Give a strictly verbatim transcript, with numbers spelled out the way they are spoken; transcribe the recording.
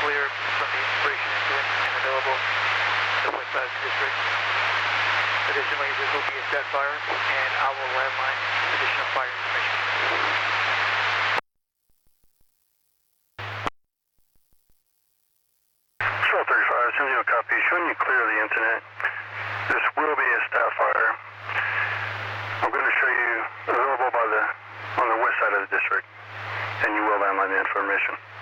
clear from the inspiration incident and available to the west side of the district. Additionally, this will be a set fire, and I will landline additional fire information. Swell thirty-five, sending you a copy. Showing you clear of the incident. This will be a staff fire. I'm going to show you available by the on the west side of the district, and you will landline the information.